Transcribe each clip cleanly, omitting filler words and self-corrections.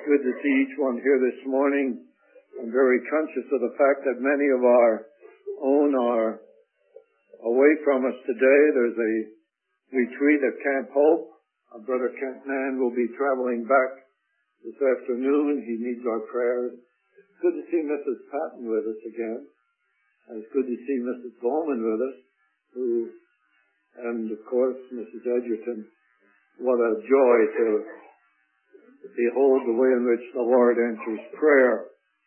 good to see each one here this morning. I'm very conscious of the fact that many of our own are away from us today. There's a retreat at Camp Hope. Our brother Kent Mann will be traveling back this afternoon. He needs our prayers. It's good to see Mrs. Patton with us again. And it's good to see Mrs. Bowman with us, and of course Mrs. Edgerton. What a joy to behold the way in which the Lord answers prayer.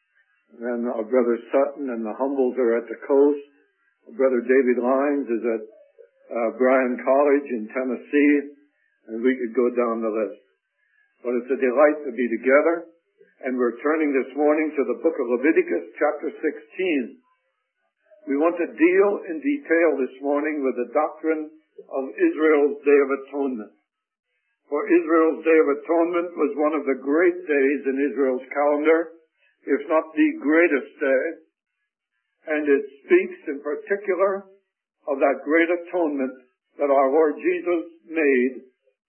And our brother Sutton and the Humbles are at the coast. Our brother David Lyons is at Bryan College in Tennessee, and we could go down the list. But it's a delight to be together, and we're turning this morning to the book of Leviticus, chapter 16. We want to deal in detail this morning with the doctrine of Israel's Day of Atonement. For Israel's Day of Atonement was one of the great days in Israel's calendar, if not the greatest day. And it speaks in particular of that great atonement that our Lord Jesus made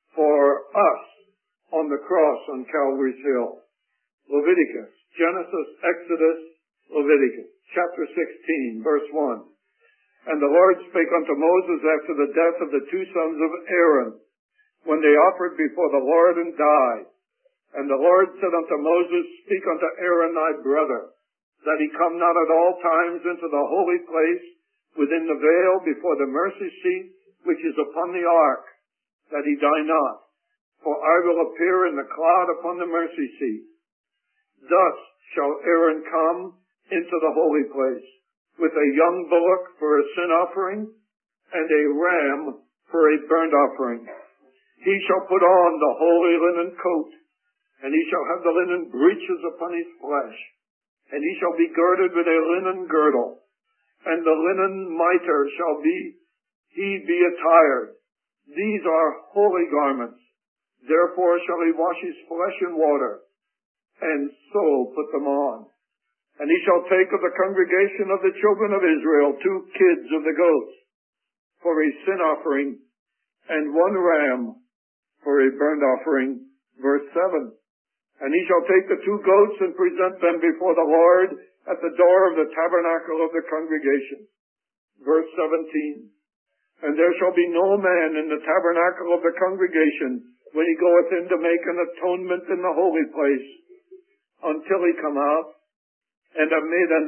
for us on the cross on Calvary's Hill. Leviticus, Genesis, Exodus, Leviticus, chapter 16, verse 1. And the Lord spake unto Moses after the death of the two sons of Aaron, when they offered before the Lord and died. And the Lord said unto Moses, Speak unto Aaron thy brother, that he come not at all times into the holy place within the veil before the mercy seat which is upon the ark, that he die not. For I will appear in the cloud upon the mercy seat. Thus shall Aaron come into the holy place, with a young bullock for a sin offering, and a ram for a burnt offering. He shall put on the holy linen coat, and he shall have the linen breeches upon his flesh, and he shall be girded with a linen girdle, and the linen mitre shall he be attired. These are holy garments. Therefore shall he wash his flesh in water, and so put them on. And he shall take of the congregation of the children of Israel 2 kids of the goats for a sin offering, and 1 ram for a burnt offering. Verse 7. And he shall take the 2 goats and present them before the Lord at the door of the tabernacle of the congregation. Verse 17. And there shall be no man in the tabernacle of the congregation when he goeth in to make an atonement in the holy place, until he come out and have made an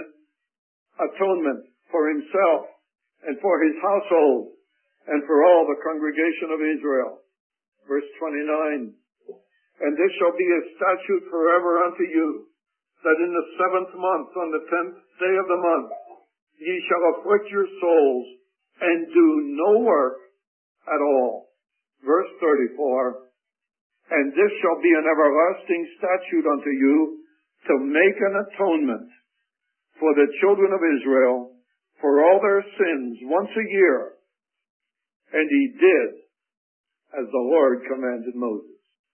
atonement for himself and for his household and for all the congregation of Israel. Verse 29. And this shall be a statute forever unto you, that in the 7th month, on the 10th day of the month, ye shall afflict your souls, and do no work at all. Verse 34. And this shall be an everlasting statute unto you, to make an atonement for the children of Israel for all their sins once a year. And he did as the Lord commanded Moses.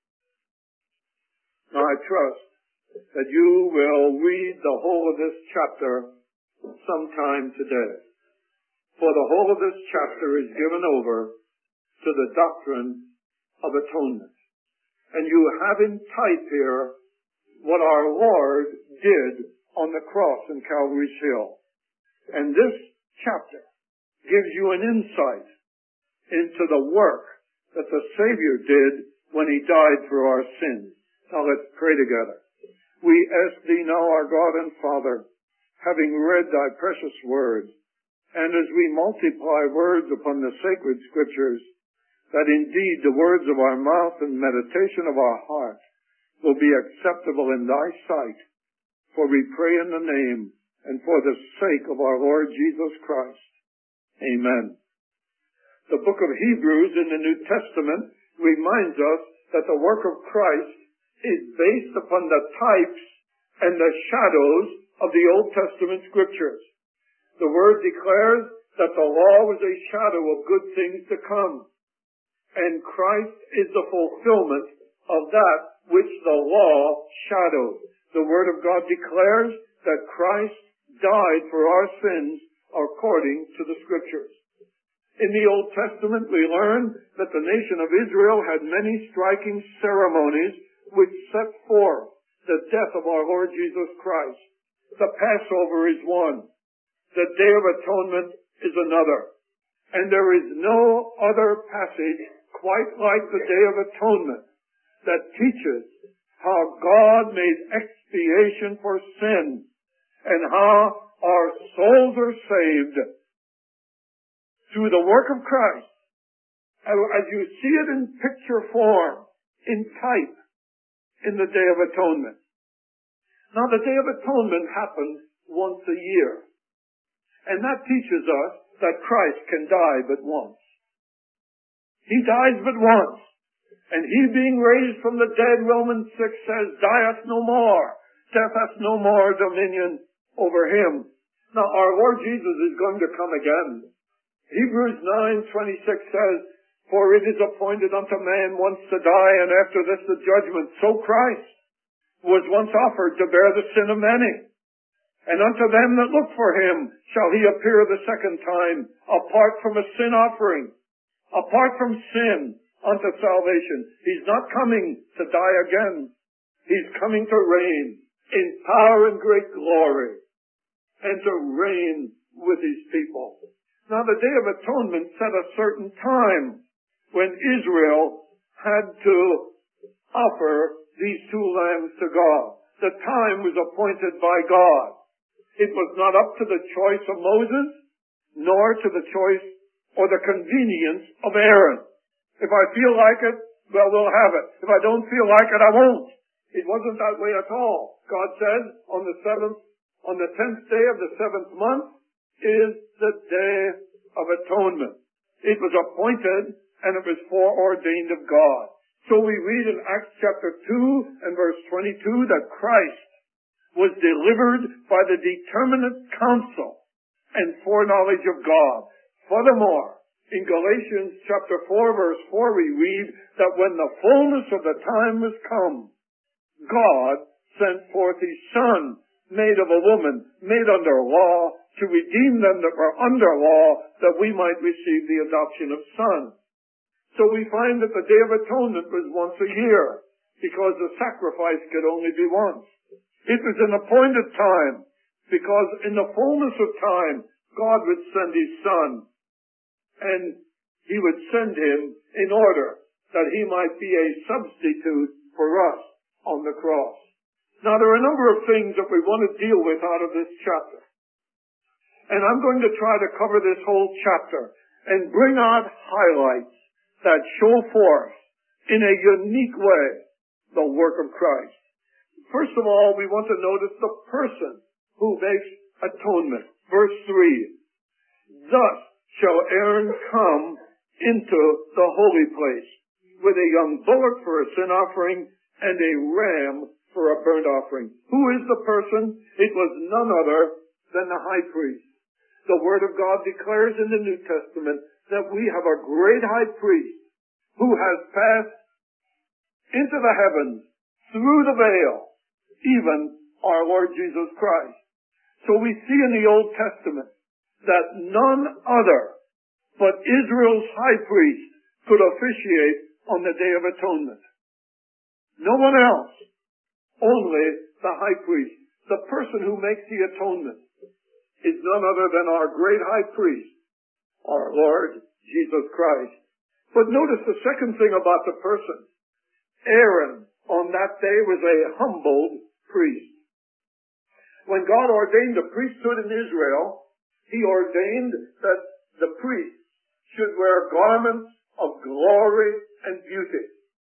Now I trust that you will read the whole of this chapter sometime today. For the whole of this chapter is given over to the doctrine of atonement. And you have in type here what our Lord did on the cross in Calvary's Hill. And this chapter gives you an insight into the work that the Savior did when he died for our sins. Now let's pray together. We ask thee now, our God and Father, having read thy precious word, and as we multiply words upon the sacred scriptures, that indeed the words of our mouth and meditation of our heart will be acceptable in thy sight. For we pray in the name and for the sake of our Lord Jesus Christ. Amen. The book of Hebrews in the New Testament reminds us that the work of Christ is based upon the types and the shadows of the Old Testament scriptures. The word declares that the law was a shadow of good things to come, and Christ is the fulfillment of that which the law shadowed. The Word of God declares that Christ died for our sins according to the Scriptures. In the Old Testament, we learn that the nation of Israel had many striking ceremonies which set forth the death of our Lord Jesus Christ. The Passover is one. The Day of Atonement is another. And there is no other passage quite like the Day of Atonement that teaches how God made expiation for sin and how our souls are saved through the work of Christ. As you see it in picture form, in type, in the Day of Atonement. Now, the Day of Atonement happens once a year. And that teaches us that Christ can die but once. He dies but once. And he being raised from the dead, Romans 6 says, dieth no more. Death hath no more dominion over him. Now, our Lord Jesus is going to come again. Hebrews 9:26 says, for it is appointed unto man once to die, and after this the judgment. So Christ was once offered to bear the sin of many. And unto them that look for him shall he appear the second time, apart from a sin offering, apart from sin unto salvation. He's not coming to die again. He's coming to reign in power and great glory, and to reign with his people. Now, the Day of Atonement set a certain time when Israel had to offer these two lambs to God. The time was appointed by God. It was not up to the choice of Moses, nor to the choice or the convenience of Aaron. If I feel like it, well, we'll have it. If I don't feel like it, I won't. It wasn't that way at all. God said on the 10th day of the 7th month is the Day of Atonement. It was appointed and it was foreordained of God. So we read in Acts chapter 2 and verse 22 that Christ was delivered by the determinate counsel and foreknowledge of God. Furthermore, in Galatians chapter 4 verse 4 we read that when the fullness of the time was come, God sent forth his Son, made of a woman, made under law, to redeem them that were under law, that we might receive the adoption of sons. So we find that the Day of Atonement was once a year, because the sacrifice could only be once. It was an appointed time, because in the fullness of time, God would send his Son, and he would send him in order that he might be a substitute for us on the cross. Now, there are a number of things that we want to deal with out of this chapter. And I'm going to try to cover this whole chapter and bring out highlights that show forth in a unique way the work of Christ. First of all, we want to notice the person who makes atonement. Verse 3. Thus shall Aaron come into the holy place with a young bullock for a sin offering and a ram for a burnt offering. Who is the person? It was none other than the high priest. The Word of God declares in the New Testament that we have a great high priest who has passed into the heavens through the veil, even our Lord Jesus Christ. So we see in the Old Testament that none other but Israel's high priest could officiate on the Day of Atonement. No one else. Only the high priest. The person who makes the atonement is none other than our great high priest, our Lord Jesus Christ. But notice the second thing about the person. Aaron on that day was a humbled priest. When God ordained the priesthood in Israel, he ordained that the priest should wear garments of glory and beauty.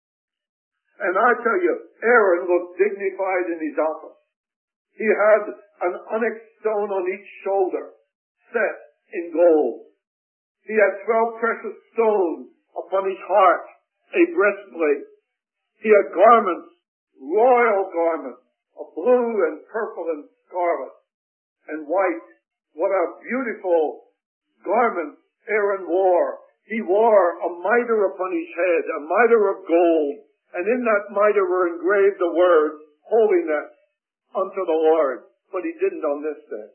And I tell you, Aaron looked dignified in his office. He had an onyx stone on each shoulder, set in gold. He had 12 precious stones upon his heart, a breastplate. He had garments, royal garments, of blue and purple and scarlet and white. What a beautiful garment Aaron wore. He wore a mitre upon his head, a mitre of gold, and in that mitre were engraved the words, holiness unto the Lord. But he didn't on this day.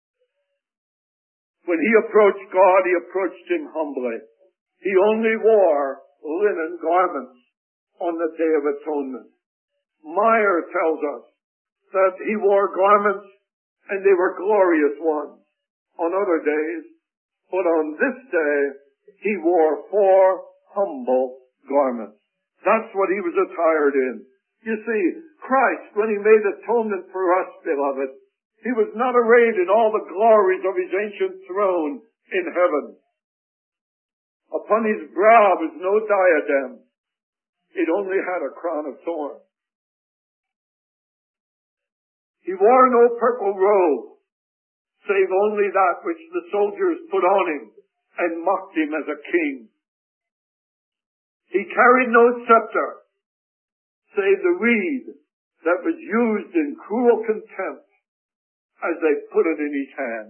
When he approached God, he approached him humbly. He only wore linen garments on the Day of Atonement. Meyer tells us that he wore garments and they were glorious ones on other days, but on this day he wore 4 humble garments. That's what he was attired in. You see, Christ, when he made atonement for us, beloved, he was not arrayed in all the glories of his ancient throne in heaven. Upon his brow was no diadem. It only had a crown of thorns. He wore no purple robe, save only that which the soldiers put on him and mocked him as a king. He carried no scepter, save the reed that was used in cruel contempt as they put it in his hand.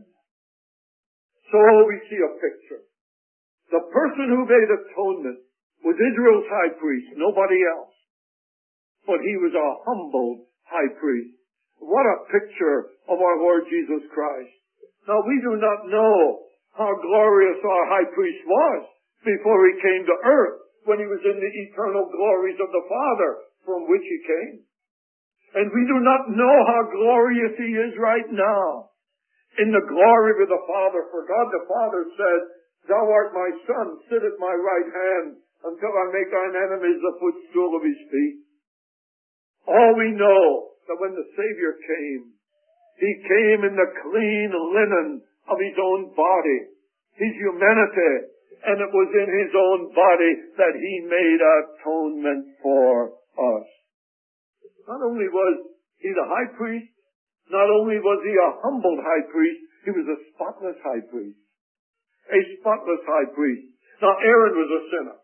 So we see a picture. The person who made atonement was Israel's high priest, nobody else. But he was a humble high priest. What a picture of our Lord Jesus Christ. Now we do not know how glorious our high priest was before he came to earth, when he was in the eternal glories of the Father from which he came. And we do not know how glorious he is right now in the glory of the Father. For God the Father said, "Thou art my Son, sit at my right hand until I make thine enemies the footstool of his feet." All we know that when the Savior came, he came in the clean linen of his own body, his humanity, and it was in his own body that he made atonement for us. Not only was he the high priest, not only was he a humbled high priest, he was a spotless high priest. A spotless high priest. Now Aaron was a sinner.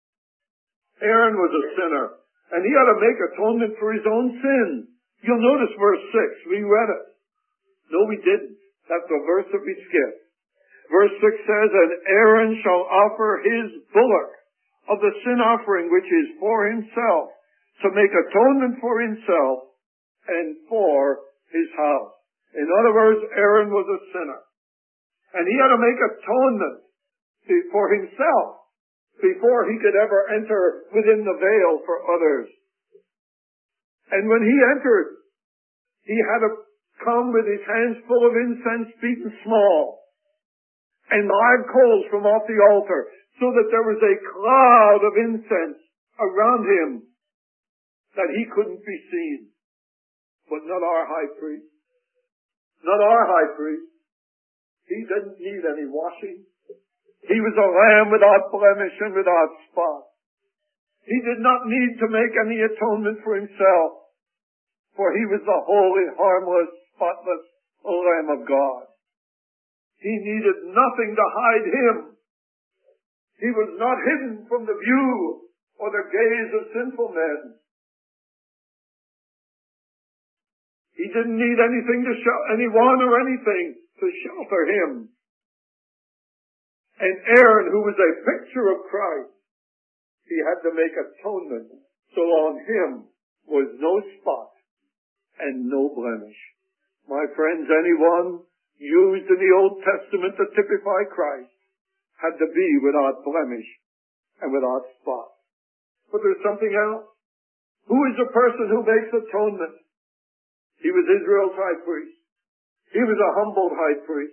Aaron was a sinner, and he had to make atonement for his own sin. You'll notice verse 6. We read it. No, we didn't. That's a verse that we skipped. Verse 6 says, "And Aaron shall offer his bullock of the sin offering, which is for himself, to make atonement for himself and for his house." In other words, Aaron was a sinner. And he had to make atonement for himself before he could ever enter within the veil for others. And when he entered, he had to come with his hands full of incense beaten small and live coals from off the altar, so that there was a cloud of incense around him that he couldn't be seen. But not our high priest. Not our high priest. He didn't need any washing. He was a lamb without blemish and without spot. He did not need to make any atonement for himself, for he was the holy, harmless, spotless Lamb of God. He needed nothing to hide him. He was not hidden from the view or the gaze of sinful men. He didn't need anything to show anyone or anything to shelter him. And Aaron, who was a picture of Christ, he had to make atonement, so on him was no spot and no blemish. My friends, anyone used in the Old Testament to typify Christ had to be without blemish and without spot. But there's something else. Who is the person who makes atonement? He was Israel's high priest. He was a humbled high priest.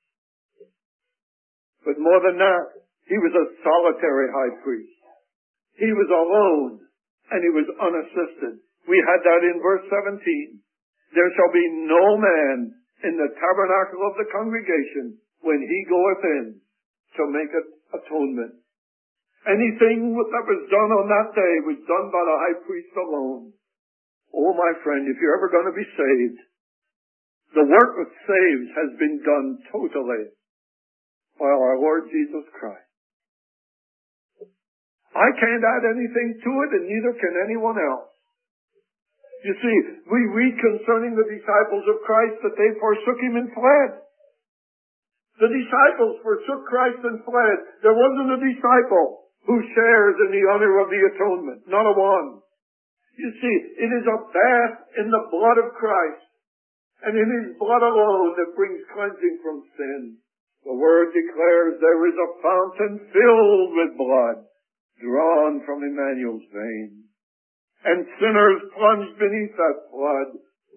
But more than that, he was a solitary high priest. He was alone, and he was unassisted. We had that in verse 17. "There shall be no man in the tabernacle of the congregation when he goeth in to make atonement." Anything that was done on that day was done by the high priest alone. Oh, my friend, if you're ever going to be saved, the work that saves has been done totally by our Lord Jesus Christ. I can't add anything to it, and neither can anyone else. You see, we read concerning the disciples of Christ that they forsook him and fled. The disciples forsook Christ and fled. There wasn't a disciple who shares in the honor of the atonement. Not a one. You see, it is a bath in the blood of Christ, and in his blood alone that brings cleansing from sin. The Word declares there is a fountain filled with blood, drawn from Emmanuel's veins. And sinners plunged beneath that flood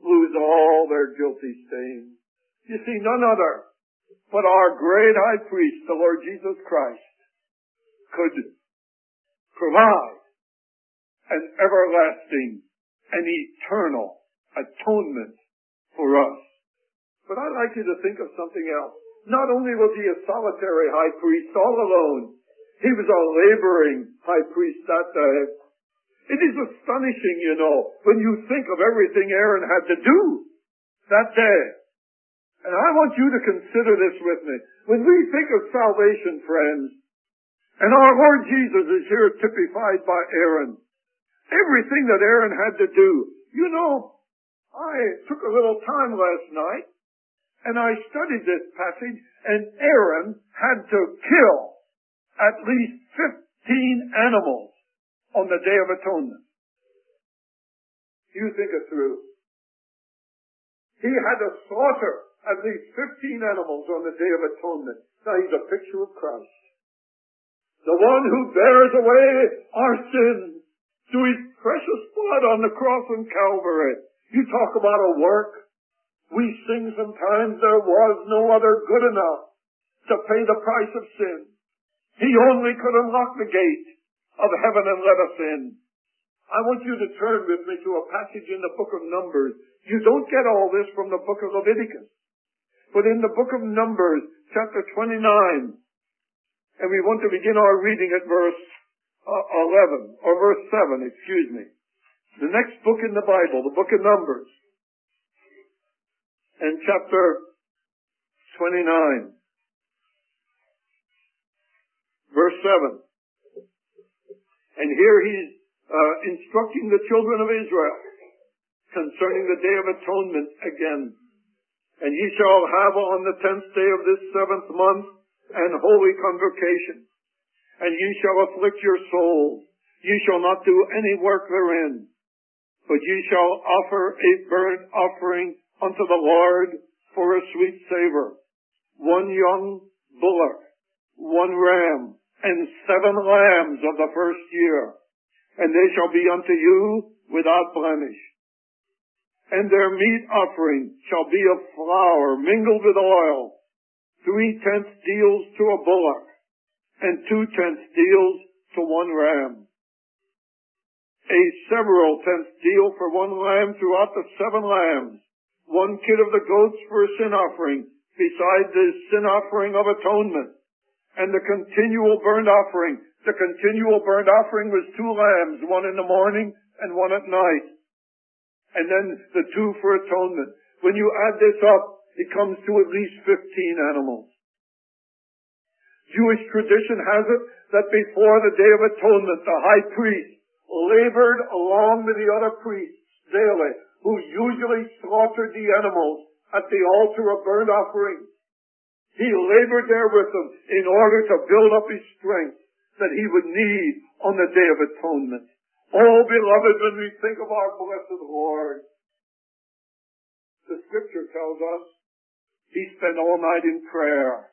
lose all their guilty stains. You see, none other but our great high priest, the Lord Jesus Christ, could provide an everlasting and eternal atonement for us. But I'd like you to think of something else. Not only was he a solitary high priest all alone, he was a laboring high priest that day. It is astonishing, when you think of everything Aaron had to do that day. And I want you to consider this with me. When we think of salvation, friends, and our Lord Jesus is here typified by Aaron, everything that Aaron had to do. I took a little time last night, and I studied this passage, and Aaron had to kill at least 15 animals on the Day of Atonement. You think it through. He had to slaughter at least 15 animals on the Day of Atonement. Now he's a picture of Christ. The one who bears away our sins through his precious blood on the cross on Calvary. You talk about a work. We sing sometimes, there was no other good enough to pay the price of sin. He only could unlock the gate of heaven and let us in. I want you to turn with me to a passage in the book of Numbers. You don't get all this from the book of Leviticus. But in the book of Numbers, chapter 29, and we want to begin our reading at verse 11, or verse 7, excuse me. The next book in the Bible, the book of Numbers, and chapter 29, verse 7. And here he's instructing the children of Israel concerning the Day of Atonement again. And ye shall have on the 10th day of this 7th month an holy convocation. And ye shall afflict your souls. Ye shall not do any work therein. But ye shall offer a burnt offering unto the Lord for a sweet savor. 1 young bullock, 1 ram, and 7 lambs of the first year. And they shall be unto you without blemish. And their meat offering shall be of flour mingled with oil, 3/10 deals to a bullock, and 2/10 deals to 1 ram. A several tenth deal for 1 lamb throughout the 7 lambs, 1 kid of the goats for a sin offering, beside the sin offering of atonement, and the continual burnt offering. The continual burnt offering was 2 lambs, 1 in the morning and 1 at night. And then the 2 for atonement. When you add this up, it comes to at least 15 animals. Jewish tradition has it that before the Day of Atonement, the high priest labored along with the other priests daily, who usually slaughtered the animals at the altar of burnt offering. He labored there with them in order to build up his strength that he would need on the Day of Atonement. Oh, beloved, when we think of our blessed Lord, the Scripture tells us he spent all night in prayer.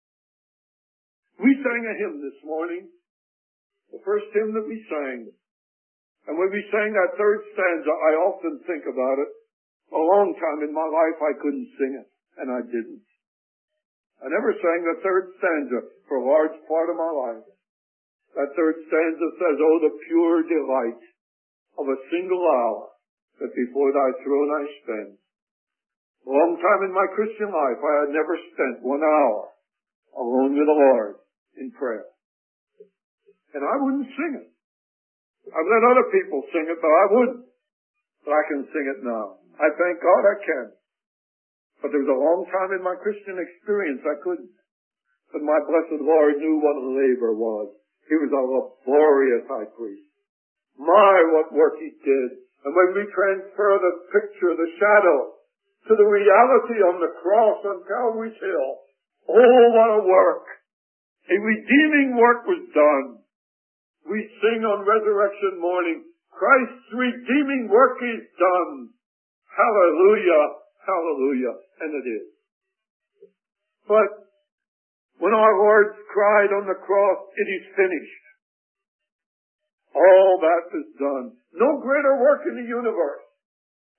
We sang a hymn this morning, the first hymn that we sang. And when we sang that 3rd stanza, I often think about it. A long time in my life I couldn't sing it, and I didn't. I never sang the 3rd stanza for a large part of my life. That 3rd stanza says, "Oh, the pure delight of a single hour that before thy throne I spend." A long time in my Christian life I had never spent 1 hour alone with the Lord in prayer. And I wouldn't sing it. I've let other people sing it, but I wouldn't. But I can sing it now. I thank God I can. But there was a long time in my Christian experience I couldn't. But my blessed Lord knew what labor was. He was a laborious high priest. My, what work he did. And when we transfer the picture, the shadow, to the reality on the cross on Calvary's Hill, oh, what a work. A redeeming work was done. We sing on resurrection morning, Christ's redeeming work is done. Hallelujah, hallelujah. And it is. But when our Lord cried on the cross, it is finished. All that is done. No greater work in the universe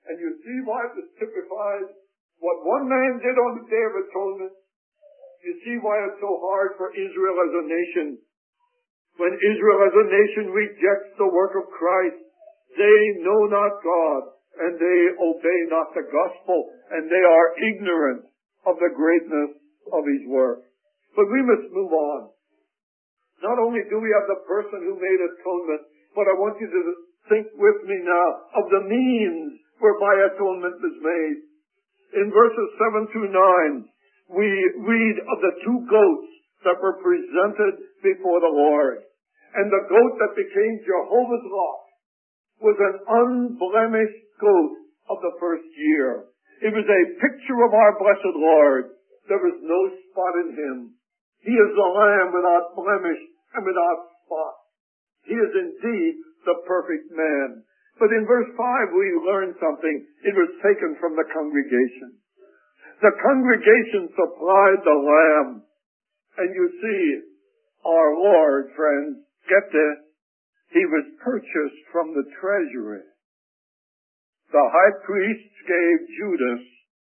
And you see why it was typified what one man did on the Day of Atonement. You see why it's so hard for Israel as a nation. When Israel as a nation rejects the work of Christ, they know not God, and they obey not the gospel, and they are ignorant of the greatness of His work. But we must move on. Not only do we have the person who made atonement, but I want you to think with me now of the means whereby atonement was made. In verses 7 through 9, we read of the two goats that were presented before the Lord. And the goat that became Jehovah's Lot was an unblemished goat of the first year. It was a picture of our blessed Lord. There was no spot in Him. He is the Lamb without blemish and without spot. He is indeed the perfect man. But in verse 5 we learn something. It was taken from the congregation. The congregation supplied the lamb. And you see, our Lord, friends, get this, He was purchased from the treasury. The high priest gave Judas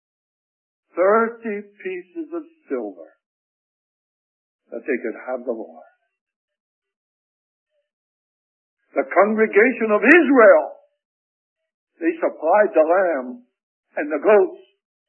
30 pieces of silver that they could have the Lord. The congregation of Israel, they supplied the lamb and the goats.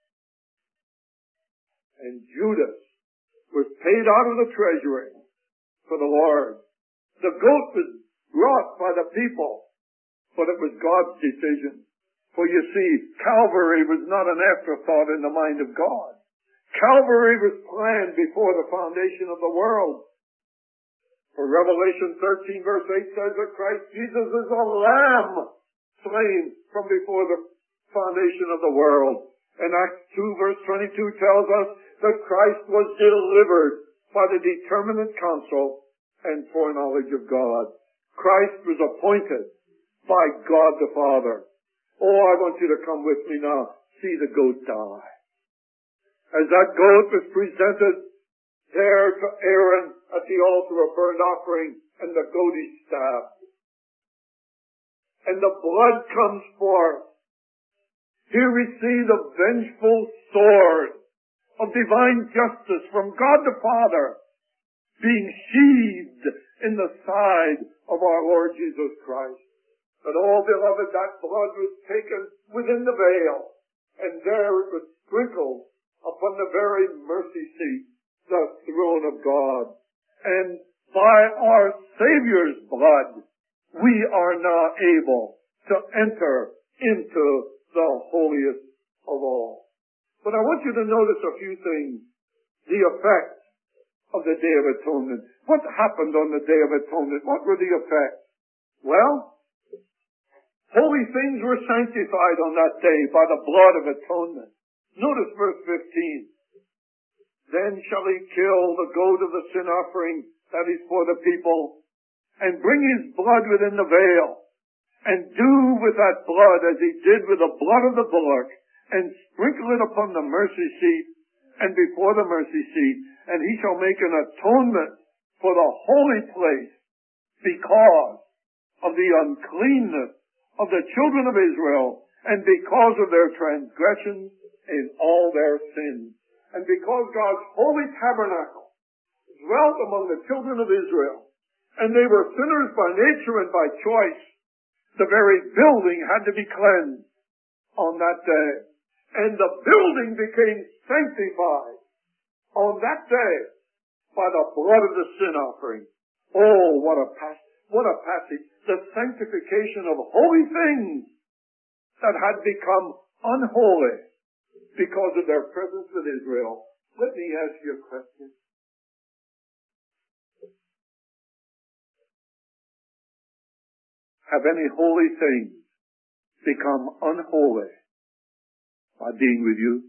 And Judas was paid out of the treasury for the Lord. The goat was brought by the people, but it was God's decision. For you see, Calvary was not an afterthought in the mind of God. Calvary was planned before the foundation of the world. For Revelation 13 verse 8 says that Christ Jesus is a lamb slain from before the foundation of the world. And Acts 2 verse 22 tells us that Christ was delivered by the determinate counsel and foreknowledge of God. Christ was appointed by God the Father. Oh, I want you to come with me now. See the goat die. As that goat was presented there to Aaron at the altar of burnt offering, and the goat is stabbed. And the blood comes forth. Here we see the vengeful sword of divine justice from God the Father being sheathed in the side of our Lord Jesus Christ. But oh, beloved, that blood was taken within the veil, and there it was sprinkled upon the very mercy seat, the throne of God. And by our Savior's blood, we are now able to enter into the holiest of all. But I want you to notice a few things. The effect of the Day of Atonement. What happened on the Day of Atonement? What were the effects? Well, holy things were sanctified on that day by the blood of atonement. Notice verse 15. Then shall he kill the goat of the sin offering that is for the people, and bring his blood within the veil, and do with that blood as he did with the blood of the bullock, and sprinkle it upon the mercy seat and before the mercy seat, and he shall make an atonement for the holy place because of the uncleanness of the children of Israel, and because of their transgressions in all their sins. And because God's holy tabernacle dwelt among the children of Israel, and they were sinners by nature and by choice, the very building had to be cleansed on that day. And the building became sanctified on that day by the blood of the sin offering. Oh, what a passage. The sanctification of holy things that had become unholy because of their presence with Israel. Let me ask you a question. Have any holy things become unholy by being with you?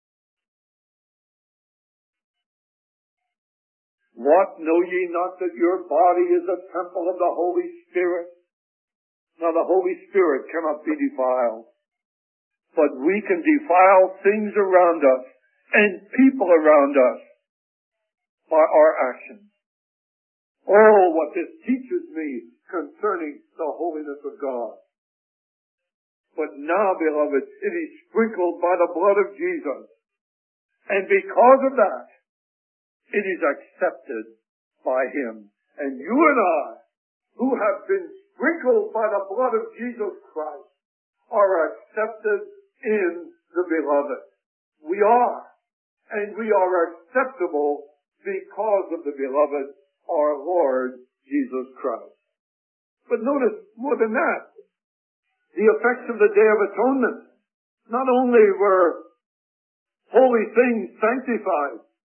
What, know ye not that your body is a temple of the Holy Spirit? Now the Holy Spirit cannot be defiled, but we can defile things around us and people around us by our actions. Oh, what this teaches me concerning the holiness of God. But now, beloved, it is sprinkled by the blood of Jesus. And because of that, it is accepted by Him. And you and I, who have been sprinkled by the blood of Jesus Christ, are accepted in the Beloved. We are. And we are acceptable because of the Beloved, our Lord Jesus Christ. But notice, more than that, the effects of the Day of Atonement. Not only were holy things sanctified,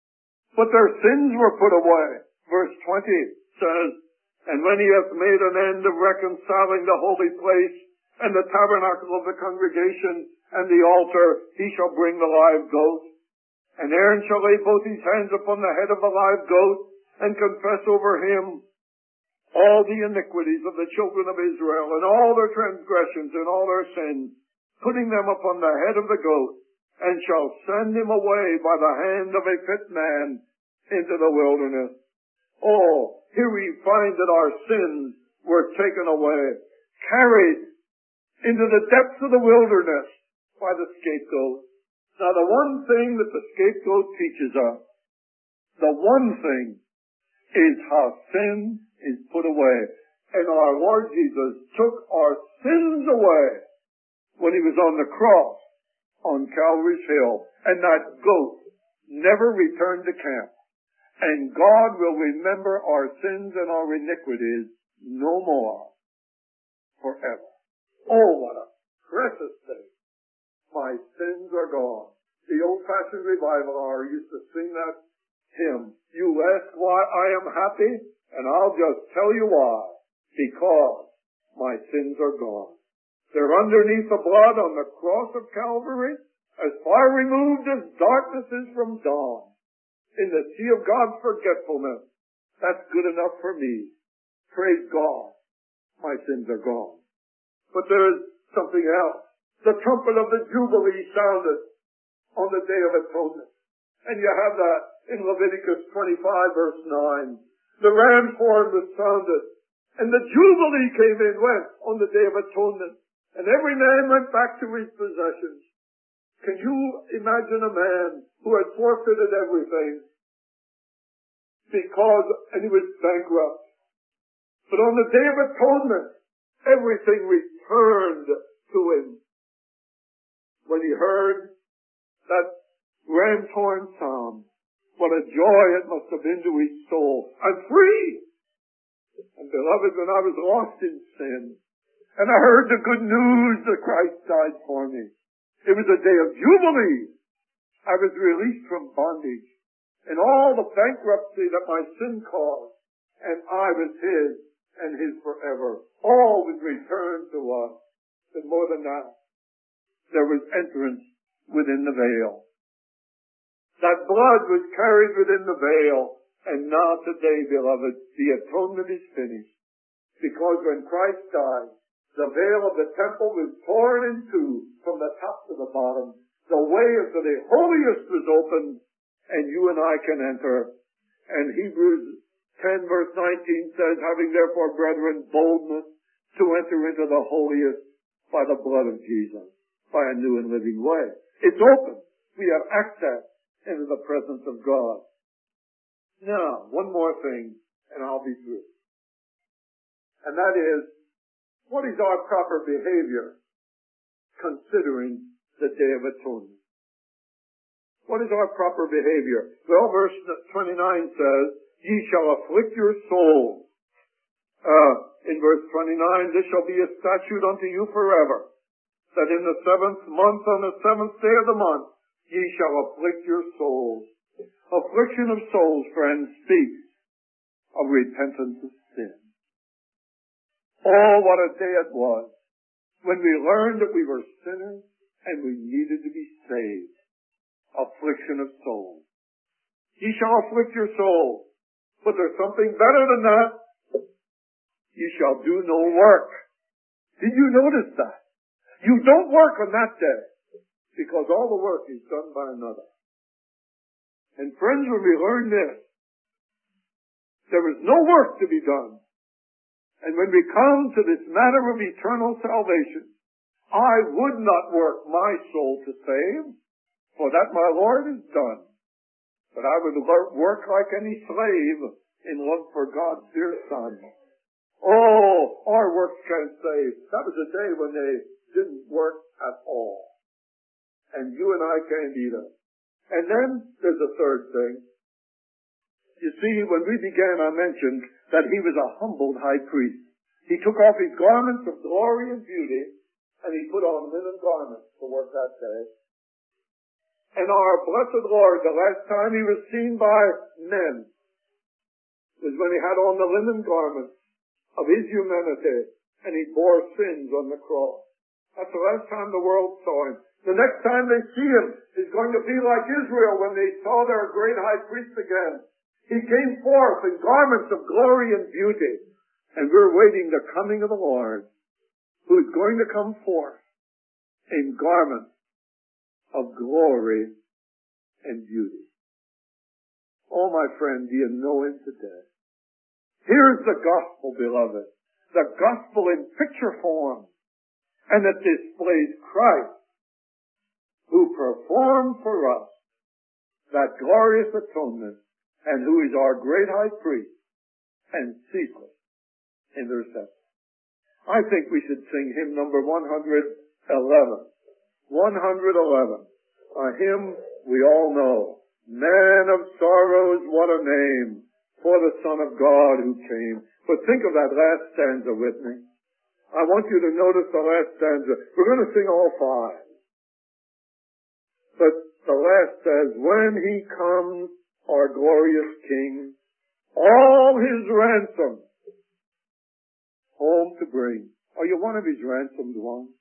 but their sins were put away. Verse 20 says, "And when he hath made an end of reconciling the holy place, and the tabernacle of the congregation, and the altar, he shall bring the live goat. And Aaron shall lay both his hands upon the head of the live goat, and confess over him all the iniquities of the children of Israel, and all their transgressions, and all their sins, putting them upon the head of the goat, and shall send him away by the hand of a fit man into the wilderness." Oh, here we find that our sins were taken away, carried into the depths of the wilderness by the scapegoat. Now, the one thing that the scapegoat teaches us, the one thing, is how sin is put away. And our Lord Jesus took our sins away when He was on the cross on Calvary's Hill. And that goat never returned to camp. And God will remember our sins and our iniquities no more forever. Oh, what a precious thing. My sins are gone. The old-fashioned revival hour used to sing that hymn. You ask why I am happy, and I'll just tell you why. Because my sins are gone. They're underneath the blood on the cross of Calvary, as far removed as darkness is from dawn. In the sea of God's forgetfulness. That's good enough for me. Praise God. My sins are gone. But there is something else. The trumpet of the Jubilee sounded on the Day of Atonement. And you have that in Leviticus 25 verse 9. The ram's horn was sounded. And the Jubilee came in, went on the Day of Atonement. And every man went back to his possessions. Can you imagine a man who had forfeited everything and he was bankrupt? But on the Day of Atonement, everything returned to him. When he heard that ram's horn sound, what a joy it must have been to his soul. I'm free! And beloved, when I was lost in sin, and I heard the good news that Christ died for me, it was a day of jubilee. I was released from bondage and all the bankruptcy that my sin caused, and I was His and His forever. All was returned to us. And more than that, there was entrance within the veil. That blood was carried within the veil, and now today, beloved, the atonement is finished. Because when Christ died, the veil of the temple was torn in two from the top to the bottom. The way into the holiest was opened, and you and I can enter. And Hebrews 10 verse 19 says, "Having therefore, brethren, boldness to enter into the holiest by the blood of Jesus, by a new and living way." It's open. We have access into the presence of God. Now, one more thing, and I'll be through. And that is, what is our proper behavior considering the Day of Atonement? What is our proper behavior? Well, verse 29 says, "Ye shall afflict your souls." In verse 29, "This shall be a statute unto you forever, that in the 7th month, on the 7th day of the month, ye shall afflict your souls." Affliction of souls, friends, speaks of repentance of sin. Oh, what a day it was when we learned that we were sinners and we needed to be saved. Affliction of souls. Ye shall afflict your souls. But there's something better than that. Ye shall do no work. Did you notice that? You don't work on that day, because all the work is done by another. And friends, when we learn this, there is no work to be done. And when we come to this matter of eternal salvation, I would not work my soul to save, for that my Lord has done. But I would work like any slave in love for God's dear Son. Oh, our works can't save. That was a day when they didn't work at all. And you and I can't either. And then there's a third thing. You see, when we began, I mentioned that he was a humbled high priest. He took off his garments of glory and beauty, and he put on linen garments to work that day. And our blessed Lord, the last time he was seen by men, was when he had on the linen garments of his humanity, and he bore sins on the cross. That's the last time the world saw him. The next time they see him is going to be like Israel when they saw their great high priest again. He came forth in garments of glory and beauty, and we're waiting the coming of the Lord, who is going to come forth in garments of glory and beauty. Oh, my friend, do you know him today? Here's the gospel, beloved. The gospel in picture form. And it displays Christ, who performed for us that glorious atonement, and who is our great high priest and secret intercessor. I think we should sing hymn number 111. 111. A hymn we all know. Man of sorrows, what a name for the Son of God who came. But think of that last stanza with me. I want you to notice the last stanza. We're going to sing all five. But the last says, when he comes, our glorious King, all his ransom home to bring. Are you one of his ransomed ones?